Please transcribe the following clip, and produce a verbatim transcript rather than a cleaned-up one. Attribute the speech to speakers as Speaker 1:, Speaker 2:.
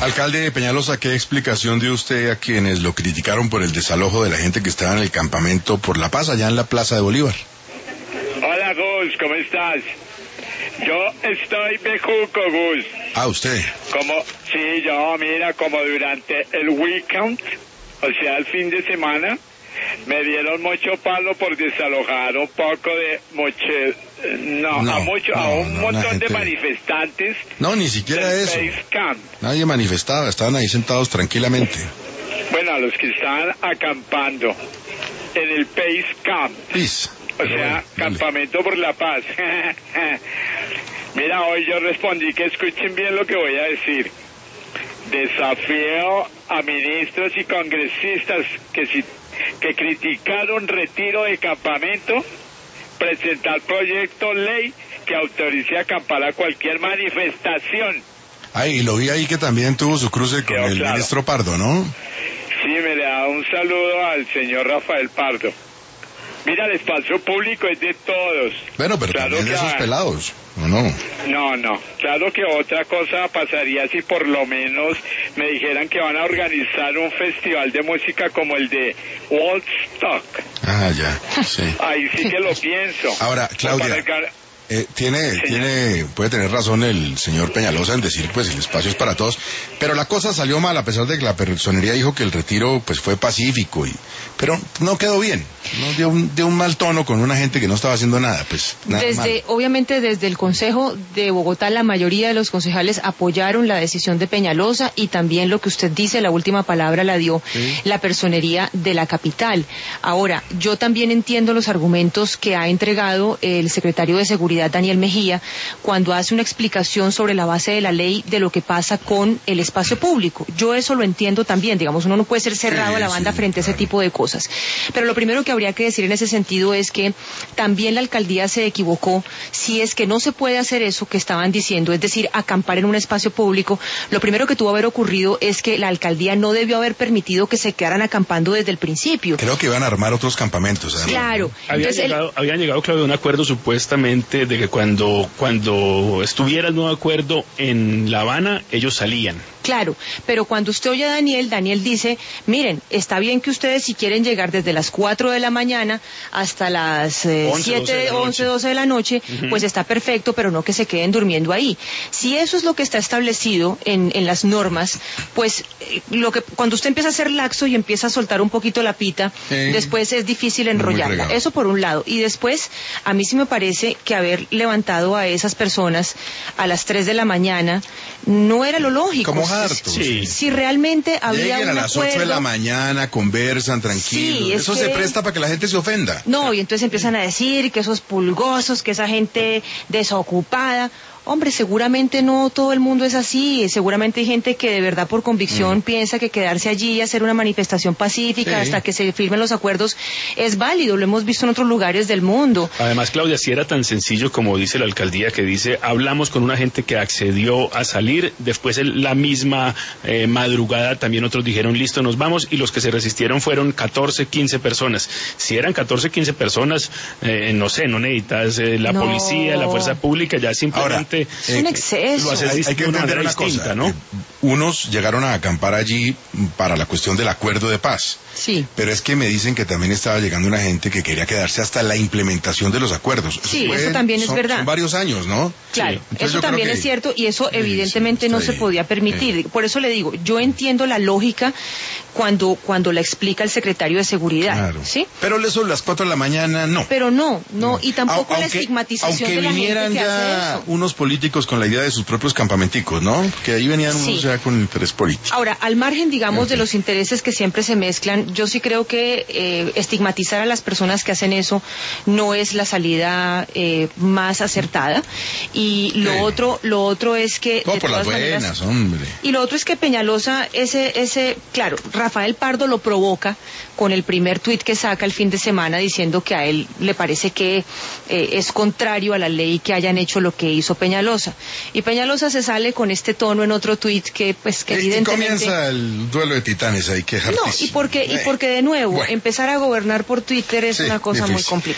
Speaker 1: Alcalde de Peñalosa, ¿qué explicación dio usted a quienes lo criticaron por el desalojo de la gente que estaba en el campamento por la paz allá en la Plaza de Bolívar?
Speaker 2: Hola, Gus, ¿cómo estás? Yo estoy bejuco, Gus.
Speaker 1: Ah, ¿usted?
Speaker 2: Como, sí, yo, mira, como durante el weekend, o sea, el fin de semana, me dieron mucho palo por desalojar un poco de moche, no,
Speaker 1: no
Speaker 2: a mucho,
Speaker 1: no,
Speaker 2: a un
Speaker 1: no,
Speaker 2: montón
Speaker 1: gente...
Speaker 2: de manifestantes.
Speaker 1: No, ni siquiera
Speaker 2: del
Speaker 1: eso.
Speaker 2: Base Camp.
Speaker 1: Nadie manifestaba, estaban ahí sentados tranquilamente.
Speaker 2: Bueno, a los que estaban acampando en el Base Camp.
Speaker 1: Peace.
Speaker 2: O sea,
Speaker 1: Bueno,
Speaker 2: Campamento por la Paz. Mira, hoy yo respondí que escuchen bien lo que voy a decir. Desafío a ministros y congresistas que si que criticaron retiro de campamento, presentar proyecto ley que autorice a acampar a cualquier manifestación.
Speaker 1: Ay, y lo vi ahí que también tuvo su cruce con
Speaker 2: Quedó
Speaker 1: el
Speaker 2: claro.
Speaker 1: ministro Pardo, ¿no?
Speaker 2: Sí, me le da un saludo al señor Rafael Pardo. Mira, el espacio público es de todos.
Speaker 1: Bueno, pero
Speaker 2: Claro
Speaker 1: también de
Speaker 2: que
Speaker 1: esos
Speaker 2: a-
Speaker 1: pelados, ¿o no?
Speaker 2: No, no. Claro que otra cosa pasaría si por lo menos me dijeran que van a organizar un festival de música como el de Woodstock.
Speaker 1: Ah, ya, sí.
Speaker 2: Ahí sí que lo pienso.
Speaker 1: Ahora, Claudia,
Speaker 2: O para el gar-
Speaker 1: Eh, tiene,
Speaker 2: Señor.
Speaker 1: tiene, puede tener razón el señor Peñalosa en decir, pues, el espacio es para todos, pero la cosa salió mal a pesar de que la personería dijo que el retiro, pues, fue pacífico, y, pero no quedó bien, no dio un, dio un mal tono con una gente que no estaba haciendo nada, pues, nada
Speaker 3: Desde,
Speaker 1: mal.
Speaker 3: obviamente desde el Consejo de Bogotá la mayoría de los concejales apoyaron la decisión de Peñalosa y también lo que usted dice, la última palabra la dio
Speaker 1: Sí.
Speaker 3: la personería de la capital. Ahora, yo también entiendo los argumentos que ha entregado el secretario de Seguridad Daniel Mejía cuando hace una explicación sobre la base de la ley de lo que pasa con el espacio público. Yo eso lo entiendo también, digamos, uno no puede ser cerrado
Speaker 1: Sí,
Speaker 3: a la banda
Speaker 1: sí,
Speaker 3: frente a ese
Speaker 1: claro.
Speaker 3: tipo de cosas. Pero lo primero que habría que decir en ese sentido es que también la alcaldía se equivocó si es que no se puede hacer eso que estaban diciendo, es decir, acampar en un espacio público. Lo primero que tuvo que haber ocurrido es que la alcaldía no debió haber permitido que se quedaran acampando desde el principio.
Speaker 1: Creo que iban a armar otros campamentos, además.
Speaker 3: Claro.
Speaker 4: Habían
Speaker 3: Entonces, el-
Speaker 4: llegado, habían llegado, Claudio, a un acuerdo supuestamente de que cuando, cuando estuviera el nuevo acuerdo en La Habana, ellos salían.
Speaker 3: Claro, pero cuando usted oye a Daniel, Daniel dice, miren, está bien que ustedes si quieren llegar desde las cuatro de la mañana hasta las eh,
Speaker 4: once, doce de
Speaker 3: siete,
Speaker 4: la
Speaker 3: once,
Speaker 4: noche.
Speaker 3: doce de la noche,
Speaker 4: Ujú.
Speaker 3: pues está perfecto, pero no que se queden durmiendo ahí. Si eso es lo que está establecido en, en las normas, pues eh, lo que cuando usted empieza a ser laxo y empieza a soltar un poquito la pita,
Speaker 1: Sí.
Speaker 3: después es difícil
Speaker 1: Muy
Speaker 3: enrollarla.
Speaker 1: fregado.
Speaker 3: Eso por un lado. Y después, a mí sí me parece que haber levantado a esas personas a las tres de la mañana no era lo lógico.
Speaker 1: Como
Speaker 3: Si-
Speaker 1: hartos.
Speaker 4: Sí.
Speaker 3: si realmente había
Speaker 1: Lleguen
Speaker 3: un
Speaker 1: a las ocho de
Speaker 3: acuerdo.
Speaker 1: la mañana, conversan tranquilos.
Speaker 3: Sí, es
Speaker 1: Eso
Speaker 3: que-
Speaker 1: se presta para que la gente se ofenda.
Speaker 3: No, y entonces empiezan a decir que esos pulgosos, que esa gente desocupada. Hombre, seguramente no todo el mundo es así. Seguramente hay gente que de verdad por convicción
Speaker 1: Mm.
Speaker 3: piensa que quedarse allí y hacer una manifestación pacífica
Speaker 1: Sí.
Speaker 3: hasta que se firmen los acuerdos es válido. Lo hemos visto en otros lugares del mundo.
Speaker 4: Además, Claudia, si era tan sencillo como dice la alcaldía, que dice, hablamos con una gente que accedió a salir, después el- la misma eh, madrugada también otros dijeron, listo, nos vamos, y los que se resistieron fueron catorce, quince personas. Si eran catorce, quince personas, eh, no sé, no necesitas eh, la
Speaker 3: No.
Speaker 4: policía, la fuerza pública, ya simplemente...
Speaker 3: Es un exceso.
Speaker 4: lo haces
Speaker 1: Hay, hay que
Speaker 4: de una
Speaker 1: entender
Speaker 4: manera
Speaker 1: una
Speaker 4: distinta,
Speaker 1: cosa,
Speaker 4: ¿no?
Speaker 1: eh, unos llegaron a acampar allí para la cuestión del acuerdo de paz,
Speaker 3: Sí.
Speaker 1: pero es que me dicen que también estaba llegando una gente que quería quedarse hasta la implementación de los acuerdos.
Speaker 3: Sí, eso también es
Speaker 1: son-
Speaker 3: verdad.
Speaker 1: Son varios años, ¿no?
Speaker 3: Claro,
Speaker 1: Entonces
Speaker 3: eso
Speaker 1: yo creo
Speaker 3: también
Speaker 1: que-
Speaker 3: es cierto y eso
Speaker 1: Sí,
Speaker 3: evidentemente
Speaker 1: sí,
Speaker 3: no
Speaker 1: estoy-
Speaker 3: se podía permitir.
Speaker 1: sí.
Speaker 3: Por eso le digo, yo entiendo la lógica cuando cuando la explica el secretario de Seguridad,
Speaker 1: Claro.
Speaker 3: ¿sí?
Speaker 1: Pero eso a las cuatro de la mañana, no.
Speaker 3: Pero no, no, y tampoco
Speaker 1: Au-
Speaker 3: la estigmatización
Speaker 1: aunque
Speaker 3: de la
Speaker 1: vinieran
Speaker 3: gente que
Speaker 1: ya
Speaker 3: hace eso.
Speaker 1: unos políticos con la idea de sus propios campamenticos, ¿no? Que ahí venían unos
Speaker 3: Sí.
Speaker 1: ya con interés político.
Speaker 3: Ahora, al margen, digamos,
Speaker 1: Ok.
Speaker 3: de los intereses que siempre se mezclan, yo sí creo que eh, estigmatizar a las personas que hacen eso no es la salida eh, más acertada. Y lo
Speaker 1: Sí.
Speaker 3: otro, lo otro es que
Speaker 1: Todo
Speaker 3: de
Speaker 1: por las
Speaker 3: todas maneras-
Speaker 1: buenas, hombre.
Speaker 3: Y lo otro es que Peñalosa, ese, ese, claro, Rafael Pardo lo provoca con el primer tuit que saca el fin de semana diciendo que a él le parece que eh, es contrario a la ley que hayan hecho lo que hizo Peñalosa. Y Peñalosa se sale con este tono en otro tuit que, pues, que
Speaker 1: Y- y
Speaker 3: evidentemente...
Speaker 1: comienza el duelo de titanes ahí, que es
Speaker 3: No, y
Speaker 1: hartísimo.
Speaker 3: porque, y
Speaker 1: Eh,
Speaker 3: porque de nuevo,
Speaker 1: bueno.
Speaker 3: empezar a gobernar por Twitter es
Speaker 1: Sí,
Speaker 3: una cosa muy
Speaker 1: difícil.
Speaker 3: complicada.